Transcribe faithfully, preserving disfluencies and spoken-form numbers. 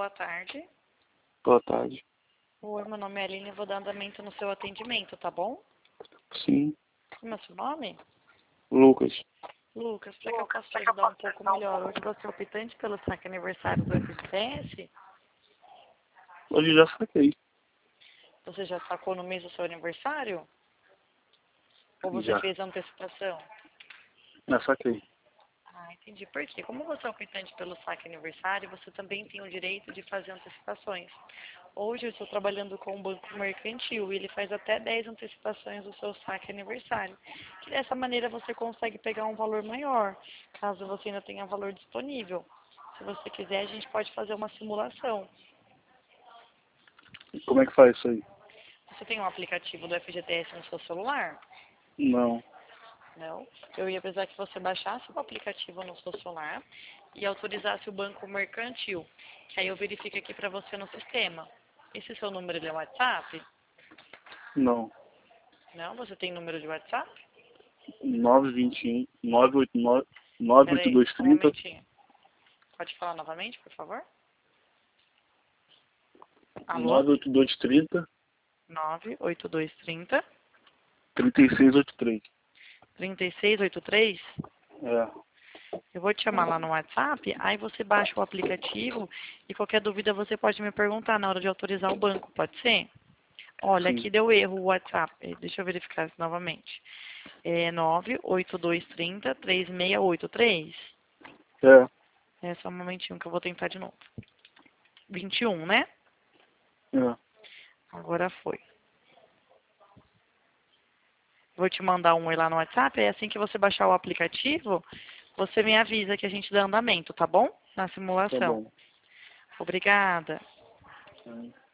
boa tarde. Boa tarde. Oi, meu nome é Aline e vou dar andamento no seu atendimento, tá bom? Sim. Como é seu nome? Lucas. Lucas, para que eu possa te ajudar um pouco melhor, hoje você é optante pelo saque aniversário do F G T S? Hoje já saquei. Você já sacou no mês do seu aniversário? Ou você Já. fez a antecipação? Já saquei. Ah, entendi. Por quê? Como você é optante pelo saque aniversário, você também tem o direito de fazer antecipações. Hoje eu estou trabalhando com um banco mercantil e ele faz até dez antecipações do seu saque aniversário. Que dessa maneira você consegue pegar um valor maior, caso você ainda tenha valor disponível. Se você quiser, a gente pode fazer uma simulação. Como é que faz isso aí? Você tem um aplicativo do F G T S no seu celular? Não. Não. Eu ia precisar que você baixasse o aplicativo no seu celular e autorizasse o banco mercantil, que aí eu verifico aqui para você no sistema. Esse seu número ele é WhatsApp? Não. Não? Você tem número de WhatsApp? nove vinte e um, nove oito nove, nove Pera oito aí, dois só um trinta, momentinho. Pode falar novamente, por favor? Alô? nove oito dois trinta, nove oito dois três zero, trinta e seis oitenta e três. três seis oito três. É. Eu vou te chamar lá no WhatsApp, aí você baixa o aplicativo e qualquer dúvida você pode me perguntar na hora de autorizar o banco, pode ser? Olha, Sim. aqui deu erro o WhatsApp. Eh, Deixa eu verificar isso novamente. É nove oito dois três zero, três seis oito três. É. É só um momentinho que eu vou tentar de novo. vinte e um, né? É. Agora foi. Vou te mandar um oi lá no WhatsApp. É assim que você baixar o aplicativo, você me avisa que a gente dá andamento, tá bom? Na Tá simulação. bom. Obrigada. É.